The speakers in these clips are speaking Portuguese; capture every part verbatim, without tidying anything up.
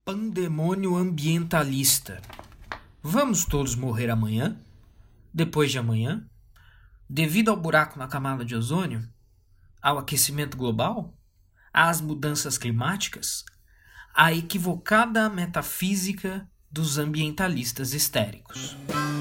Pandemônio ambientalista. Vamos todos morrer amanhã? Depois de amanhã? Devido ao buraco na camada de ozônio? Ao aquecimento global? Às mudanças climáticas? À equivocada metafísica dos ambientalistas histéricos.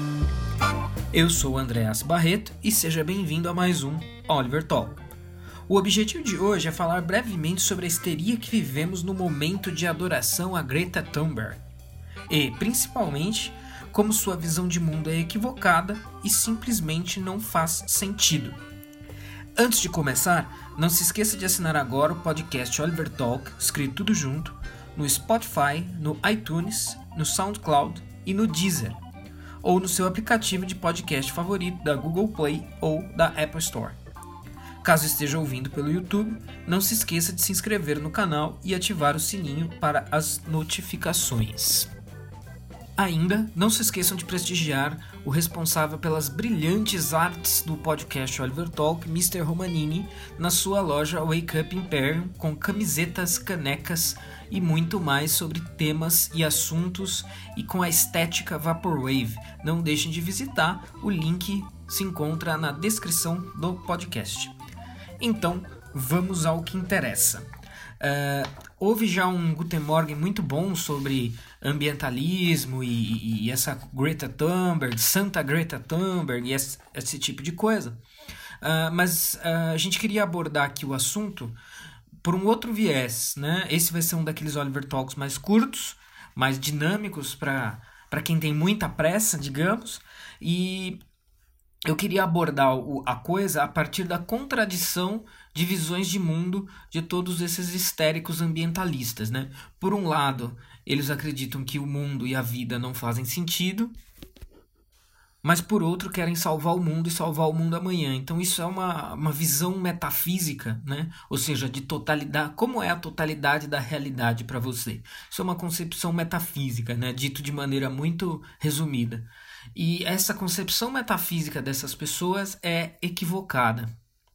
Eu sou Andreas Barreto e seja bem-vindo a mais um Oliver Talk. O objetivo de hoje é falar brevemente sobre a histeria que vivemos no momento de adoração a Greta Thunberg e, principalmente, como sua visão de mundo é equivocada e simplesmente não faz sentido. Antes de começar, não se esqueça de assinar agora o podcast Oliver Talk, escrito tudo junto, no Spotify, no iTunes, no SoundCloud e no Deezer, ou no seu aplicativo de podcast favorito da Google Play ou da Apple Store. Caso esteja ouvindo pelo YouTube, não se esqueça de se inscrever no canal e ativar o sininho para as notificações. Ainda, não se esqueçam de prestigiar o responsável pelas brilhantes artes do podcast Oliver Talk, mister Romanini, na sua loja Wake Up Imperium, com camisetas, canecas e muito mais sobre temas e assuntos e com a estética Vaporwave. Não deixem de visitar, o link se encontra na descrição do podcast. Então, vamos ao que interessa. Uh, houve já um Guten Morgen muito bom sobre ambientalismo e, e, e essa Greta Thunberg, Santa Greta Thunberg e esse, esse tipo de coisa. Uh, mas uh, a gente queria abordar aqui o assunto por um outro viés, né? Esse vai ser um daqueles Oliver Talks mais curtos, mais dinâmicos para para quem tem muita pressa, digamos, e eu queria abordar o, a coisa a partir da contradição de visões de mundo de todos esses histéricos ambientalistas, né? Por um lado, eles acreditam que o mundo e a vida não fazem sentido, mas por outro querem salvar o mundo e salvar o mundo amanhã. Então isso é uma, uma visão metafísica, né? Ou seja, de totalidade. Como é a totalidade da realidade para você? Isso é uma concepção metafísica, né? Dito de maneira muito resumida. E essa concepção metafísica dessas pessoas é equivocada.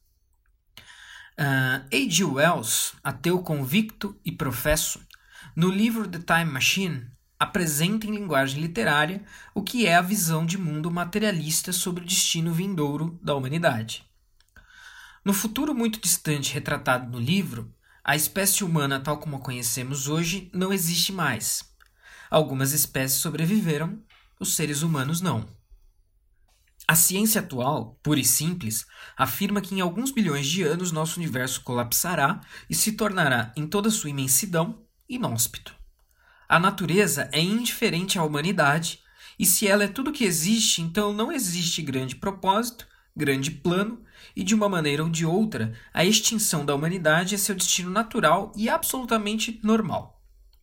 Uh, A G Wells, ateu convicto e professo, no livro The Time Machine, apresenta em linguagem literária o que é a visão de mundo materialista sobre o destino vindouro da humanidade. No futuro muito distante retratado no livro, a espécie humana tal como a conhecemos hoje não existe mais. Algumas espécies sobreviveram, os seres humanos não. A ciência atual, pura e simples, afirma que em alguns bilhões de anos nosso universo colapsará e se tornará, em toda sua imensidão, inóspito. A natureza é indiferente à humanidade, e se ela é tudo que existe, então não existe grande propósito, grande plano, e de uma maneira ou de outra, a extinção da humanidade é seu destino natural e absolutamente normal.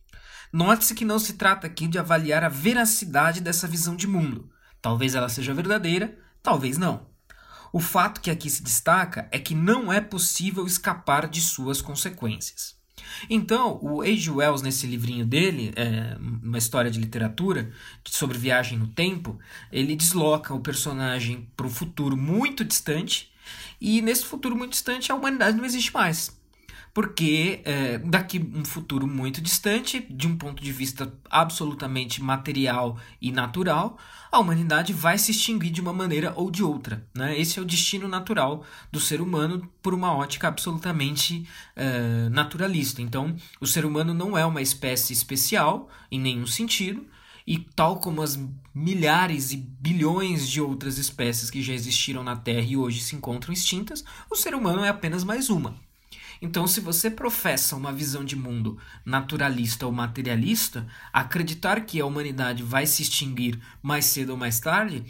Note-se que não se trata aqui de avaliar a veracidade dessa visão de mundo. Talvez ela seja verdadeira, talvez não. O fato que aqui se destaca é que não é possível escapar de suas consequências. Então, o A G Wells, nesse livrinho dele, é, uma história de literatura sobre viagem no tempo, ele desloca o personagem para um futuro muito distante, e nesse futuro muito distante a humanidade não existe mais. Porque é, daqui um futuro muito distante, de um ponto de vista absolutamente material e natural, a humanidade vai se extinguir de uma maneira ou de outra, né? Esse é o destino natural do ser humano por uma ótica absolutamente é, naturalista. Então, o ser humano não é uma espécie especial em nenhum sentido, e tal como as milhares e bilhões de outras espécies que já existiram na Terra e hoje se encontram extintas, o ser humano é apenas mais uma. Então, se você professa uma visão de mundo naturalista ou materialista, acreditar que a humanidade vai se extinguir mais cedo ou mais tarde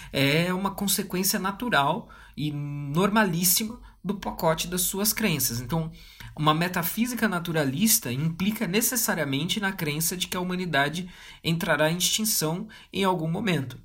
é uma consequência natural e normalíssima do pacote das suas crenças. Então, uma metafísica naturalista implica necessariamente na crença de que a humanidade entrará em extinção em algum momento.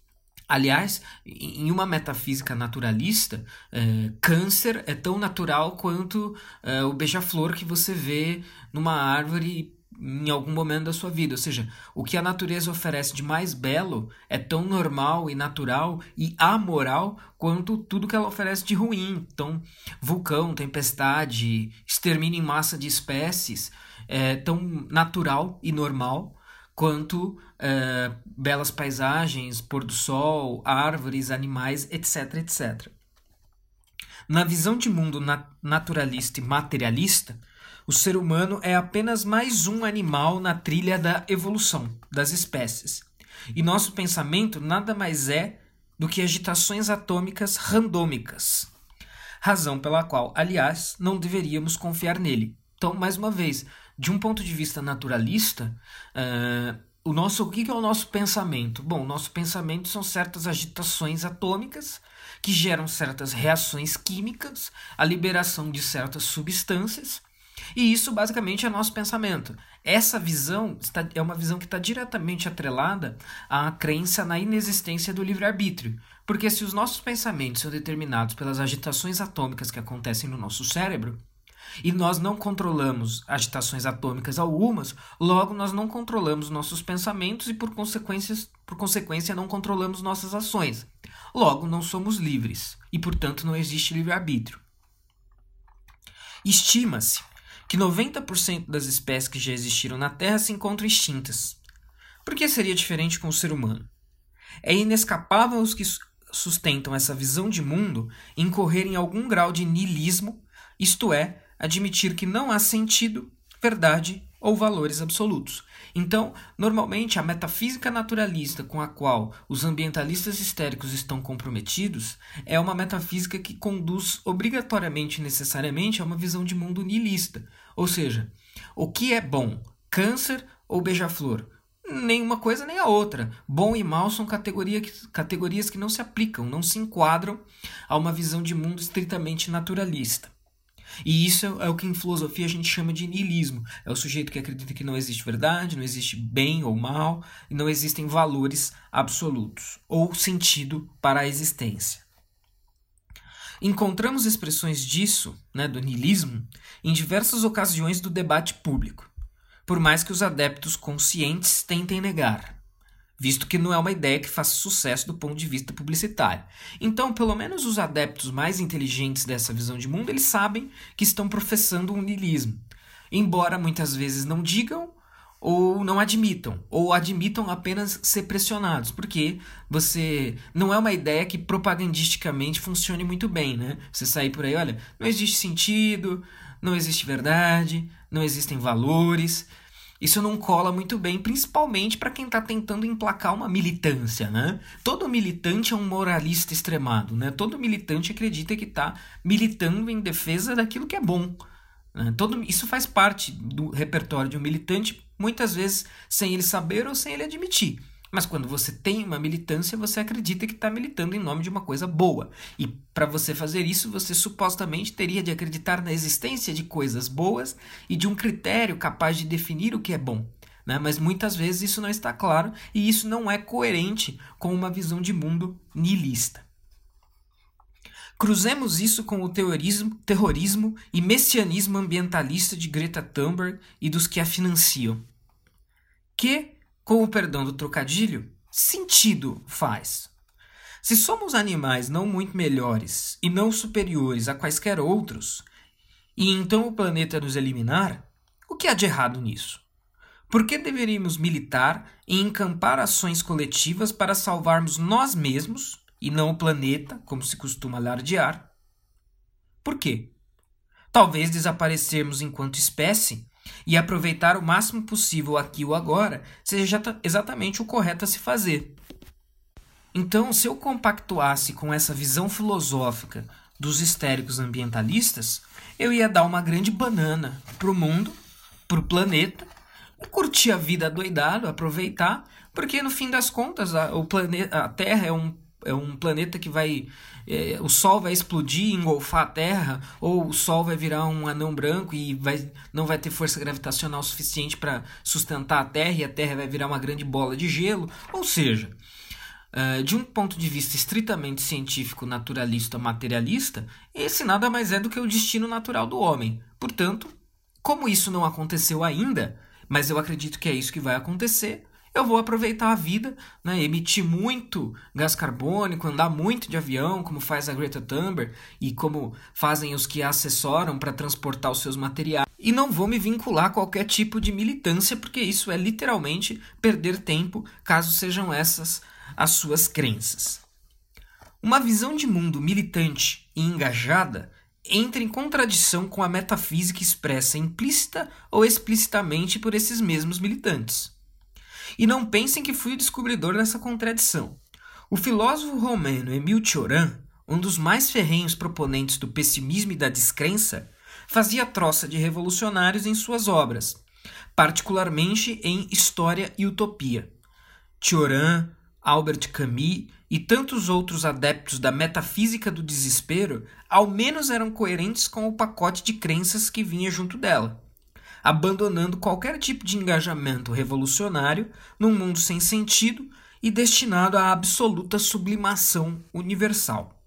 Aliás, em uma metafísica naturalista, é, câncer é tão natural quanto é, o beija-flor que você vê numa árvore em algum momento da sua vida. Ou seja, o que a natureza oferece de mais belo é tão normal e natural e amoral quanto tudo que ela oferece de ruim. Então, vulcão, tempestade, extermínio em massa de espécies é tão natural e normal quanto é, belas paisagens, pôr do sol, árvores, animais, etc, etcétera. Na visão de mundo nat- naturalista e materialista, o ser humano é apenas mais um animal na trilha da evolução das espécies. E nosso pensamento nada mais é do que agitações atômicas randômicas. Razão pela qual, aliás, não deveríamos confiar nele. Então, mais uma vez, de um ponto de vista naturalista, uh, o, nosso, o que é o nosso pensamento? Bom, o nosso pensamento são certas agitações atômicas que geram certas reações químicas, a liberação de certas substâncias, e isso basicamente é nosso pensamento. Essa visão está, é uma visão que está diretamente atrelada à crença na inexistência do livre-arbítrio, porque se os nossos pensamentos são determinados pelas agitações atômicas que acontecem no nosso cérebro, e nós não controlamos agitações atômicas algumas, logo nós não controlamos nossos pensamentos e por, consequências, por consequência não controlamos nossas ações. Logo não somos livres e, portanto, não existe livre-arbítrio. Estima-se que noventa por cento das espécies que já existiram na Terra se encontram extintas. Por que seria diferente com o ser humano? É inescapável os que sustentam essa visão de mundo incorrer em algum grau de niilismo, isto é, admitir que não há sentido, verdade ou valores absolutos. Então, normalmente, a metafísica naturalista com a qual os ambientalistas histéricos estão comprometidos é uma metafísica que conduz obrigatoriamente e necessariamente a uma visão de mundo niilista. Ou seja, o que é bom, câncer ou beija-flor? Nem uma coisa nem a outra. Bom e mal são categoria que, categorias que não se aplicam, não se enquadram a uma visão de mundo estritamente naturalista. E isso é o que em filosofia a gente chama de niilismo. É o sujeito que acredita que não existe verdade, não existe bem ou mal, e não existem valores absolutos ou sentido para a existência. Encontramos expressões disso, né, do niilismo, em diversas ocasiões do debate público, por mais que os adeptos conscientes tentem negar, visto que não é uma ideia que faça sucesso do ponto de vista publicitário. Então, pelo menos os adeptos mais inteligentes dessa visão de mundo, eles sabem que estão professando um niilismo, embora muitas vezes não digam ou não admitam, ou admitam apenas ser pressionados, porque você não é uma ideia que propagandisticamente funcione muito bem, né? Você sair por aí, olha, não existe sentido, não existe verdade, não existem valores. Isso não cola muito bem, principalmente para quem está tentando emplacar uma militância, né? Todo militante é um moralista extremado, né? Todo militante acredita que está militando em defesa daquilo que é bom, né? Todo, isso faz parte do repertório de um militante, muitas vezes sem ele saber ou sem ele admitir. Mas quando você tem uma militância, você acredita que está militando em nome de uma coisa boa. E para você fazer isso, você supostamente teria de acreditar na existência de coisas boas e de um critério capaz de definir o que é bom, né? Mas muitas vezes isso não está claro e isso não é coerente com uma visão de mundo niilista. Cruzemos isso com o terrorismo, terrorismo e messianismo ambientalista de Greta Thunberg e dos que a financiam. Que, com o perdão do trocadilho, sentido faz? Se somos animais não muito melhores e não superiores a quaisquer outros, e então o planeta nos eliminar, o que há de errado nisso? Por que deveríamos militar e encampar ações coletivas para salvarmos nós mesmos, e não o planeta, como se costuma alardear? Por quê? Talvez desaparecermos enquanto espécie e aproveitar o máximo possível aqui ou agora seja exatamente o correto a se fazer. Então, se eu compactuasse com essa visão filosófica dos histéricos ambientalistas, eu ia dar uma grande banana para o mundo, para o planeta, e curtir a vida adoidado, aproveitar, porque no fim das contas a, o planeta, a Terra é um É um planeta que vai... É, o Sol vai explodir, engolfar a Terra, ou o Sol vai virar um anão branco e vai, não vai ter força gravitacional suficiente para sustentar a Terra, e a Terra vai virar uma grande bola de gelo. Ou seja, uh, de um ponto de vista estritamente científico, naturalista, materialista, esse nada mais é do que o destino natural do homem. Portanto, como isso não aconteceu ainda, mas eu acredito que é isso que vai acontecer, eu vou aproveitar a vida, né, emitir muito gás carbônico, andar muito de avião, como faz a Greta Thunberg e como fazem os que a assessoram para transportar os seus materiais. E não vou me vincular a qualquer tipo de militância, porque isso é literalmente perder tempo, caso sejam essas as suas crenças. Uma visão de mundo militante e engajada entra em contradição com a metafísica expressa implícita ou explicitamente por esses mesmos militantes. E não pensem que fui o descobridor dessa contradição. O filósofo romeno Émile Cioran, um dos mais ferrenhos proponentes do pessimismo e da descrença, fazia troça de revolucionários em suas obras, particularmente em História e Utopia. Cioran, Albert Camus e tantos outros adeptos da metafísica do desespero ao menos eram coerentes com o pacote de crenças que vinha junto dela, abandonando qualquer tipo de engajamento revolucionário num mundo sem sentido e destinado à absoluta sublimação universal.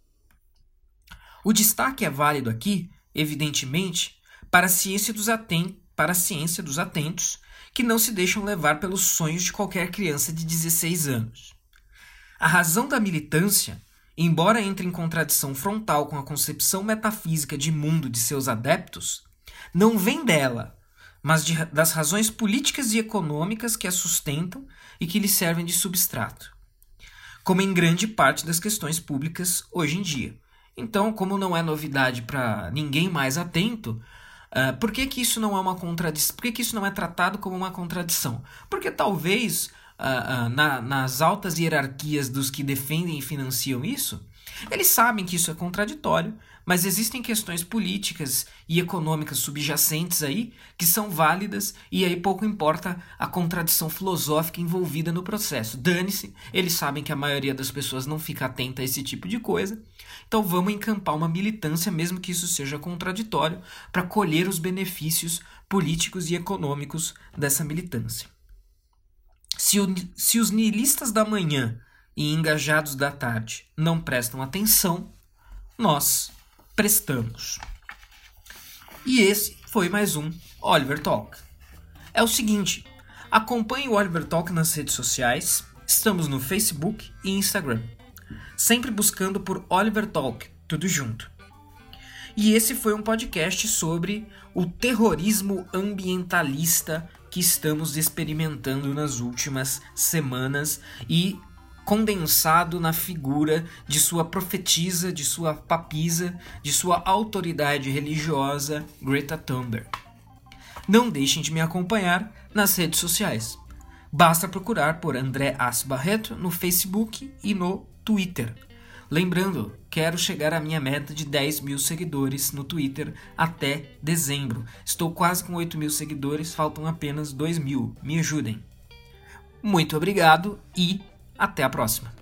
O destaque é válido aqui, evidentemente, para a ciência dos, aten- para a ciência dos atentos, que não se deixam levar pelos sonhos de qualquer criança de dezesseis anos. A razão da militância, embora entre em contradição frontal com a concepção metafísica de mundo de seus adeptos, não vem dela, mas de, das razões políticas e econômicas que a sustentam e que lhe servem de substrato, como em grande parte das questões públicas hoje em dia. Então, como não é novidade para ninguém mais atento, uh, por que que isso não é uma contradição? Por que que isso não é tratado como uma contradição? Porque talvez uh, uh, na, nas altas hierarquias dos que defendem e financiam isso, eles sabem que isso é contraditório, mas existem questões políticas e econômicas subjacentes aí que são válidas e aí pouco importa a contradição filosófica envolvida no processo. Dane-se, eles sabem que a maioria das pessoas não fica atenta a esse tipo de coisa, então vamos encampar uma militância, mesmo que isso seja contraditório, para colher os benefícios políticos e econômicos dessa militância. Se, o, se os nihilistas da manhã e engajados da tarde não prestam atenção, nós prestamos. E esse foi mais um Oliver Talk. É o seguinte, acompanhe o Oliver Talk nas redes sociais, estamos no Facebook e Instagram, sempre buscando por Oliver Talk, tudo junto. E esse foi um podcast sobre o terrorismo ambientalista que estamos experimentando nas últimas semanas e condensado na figura de sua profetisa, de sua papisa, de sua autoridade religiosa, Greta Thunberg. Não deixem de me acompanhar nas redes sociais. Basta procurar por André As Barreto no Facebook e no Twitter. Lembrando, quero chegar à minha meta de dez mil seguidores no Twitter até dezembro. Estou quase com oito mil seguidores, faltam apenas dois mil. Me ajudem. Muito obrigado e até a próxima.